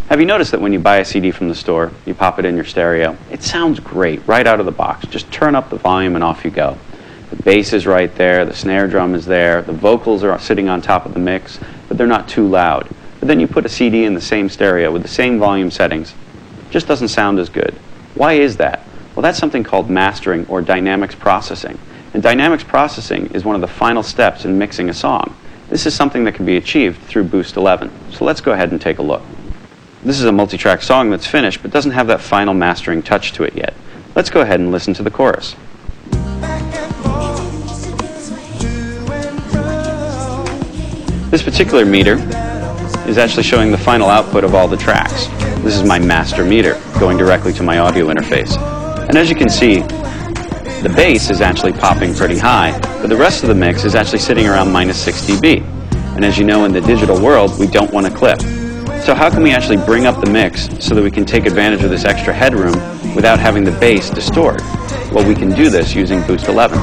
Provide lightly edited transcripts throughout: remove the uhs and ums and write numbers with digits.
Have you noticed that when you buy a CD from the store, you pop it in your stereo, it sounds great right out of the box. Just turn up the volume and off you go. The bass is right there, the snare drum is there, the vocals are sitting on top of the mix, but they're not too loud. But then you put a CD in the same stereo with the same volume settings, it just doesn't sound as good. Why is that? Well, that's something called mastering or dynamics processing. And dynamics processing is one of the final steps in mixing a song. This is something that can be achieved through Boost 11. So let's go ahead and take a look. This is a multi-track song that's finished but doesn't have that final mastering touch to it yet. Let's go ahead and listen to the chorus. This particular meter is actually showing the final output of all the tracks. This is my master meter going directly to my audio interface. And as you can see, the bass is actually popping pretty high, but the rest of the mix is actually sitting around -6 dB. And as you know, in the digital world, we don't want to clip. So how can we actually bring up the mix so that we can take advantage of this extra headroom without having the bass distort? Well, we can do this using Boost 11.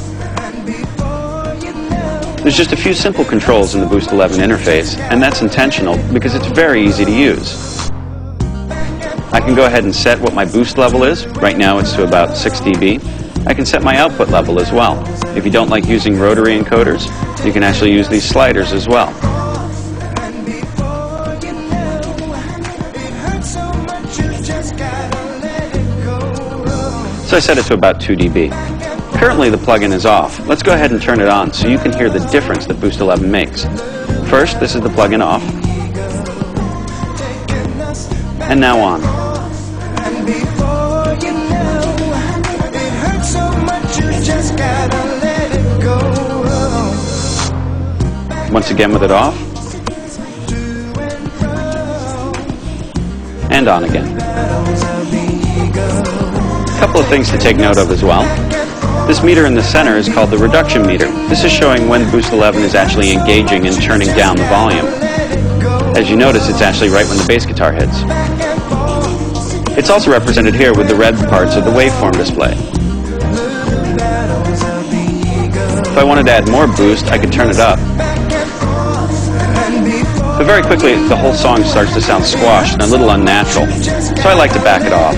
There's just a few simple controls in the Boost 11 interface, and that's intentional because it's very easy to use. I can go ahead and set what my boost level is. Right now it's to about 6 dB. I can set my output level as well. If you don't like using rotary encoders, you can actually use these sliders as well. So I set it to about 2 dB. Currently the plugin is off. Let's go ahead and turn it on so you can hear the difference that Boost 11 makes. First, this is the plugin off. And now on. Once again with it off. And on again. A couple of things to take note of as well. This meter in the center is called the reduction meter. This is showing when Boost 11 is actually engaging and turning down the volume. As you notice, it's actually right when the bass guitar hits. It's also represented here with the red parts of the waveform display. If I wanted to add more boost, I could turn it up. But very quickly, the whole song starts to sound squashed and a little unnatural, so I like to back it off.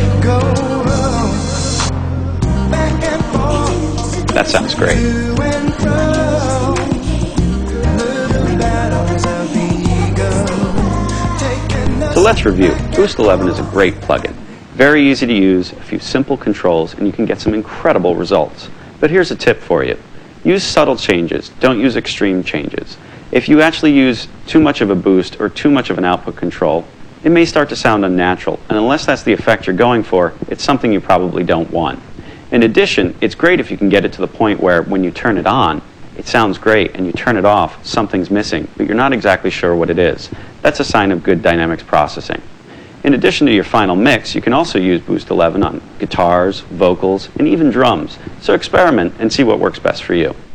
That sounds great. So let's review. Boost 11 is a great plugin. Very easy to use, a few simple controls, and you can get some incredible results. But here's a tip for you. Use subtle changes, don't use extreme changes. If you actually use too much of a boost or too much of an output control, it may start to sound unnatural, and unless that's the effect you're going for, it's something you probably don't want. In addition, it's great if you can get it to the point where when you turn it on, it sounds great, and you turn it off, something's missing, but you're not exactly sure what it is. That's a sign of good dynamics processing. In addition to your final mix, you can also use Boost 11 on guitars, vocals, and even drums. So experiment and see what works best for you.